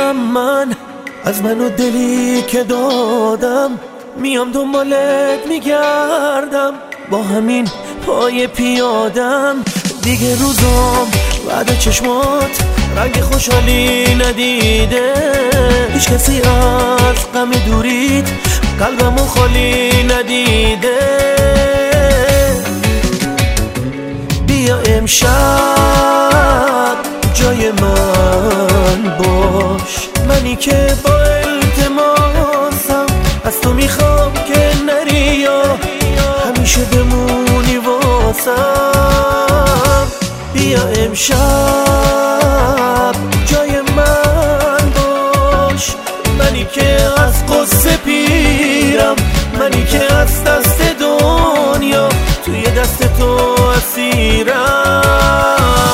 کنم من از من و دلی که دادم، میام دنبالت میگردم با همین پای پیادم. دیگه روزام بعد چشمات رنگ خوشحالی ندیده، هیچ کسی از غم دوریت قلبمو خالی ندیده. بیا امشب جای من باش، منی که با التماسم از تو میخوام که نری یا همیشه بمونی واسم. بیا امشب جای من باش، منی که از قصه پیرم، منی که از دست دنیا توی دست تو اسیرم.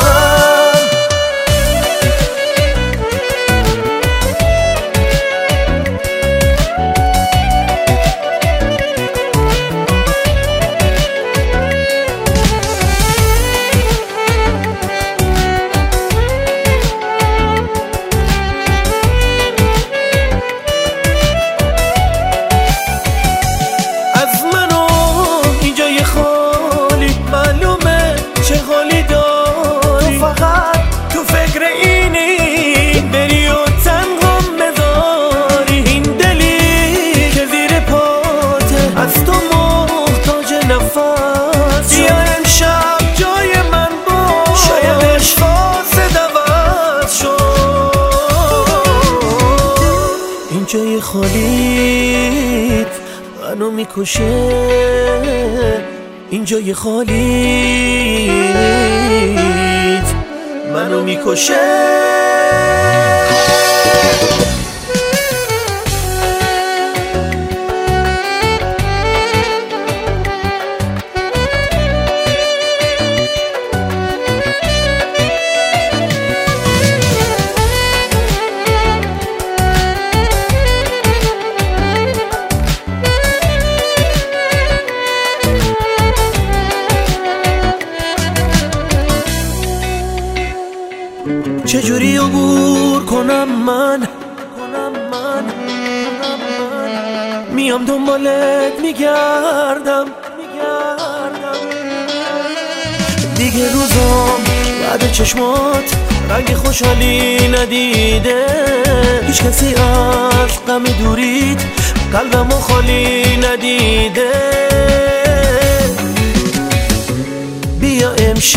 جای خالیت منو میکشه، این جای خالیت منو میکشه. چجوری عبور کنم من میام دنبالت میگردم. دیگه روزام بعد چشمات رنگ خوشحالی ندیده، هیچ کسی از غم دوریت قلبمو خالی ندیده. بیا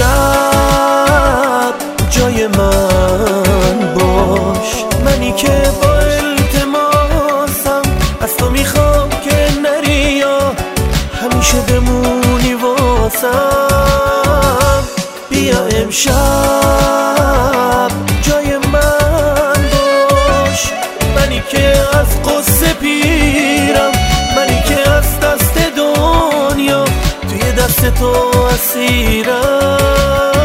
امشب جای من باش، منی که با التماسم از تو میخوام که نری یا همیشه بمونی واسم. بیا امشب جای من باش، منی که از قصه پیرم، منی که از دست دنیا توی دست تو اسیرم.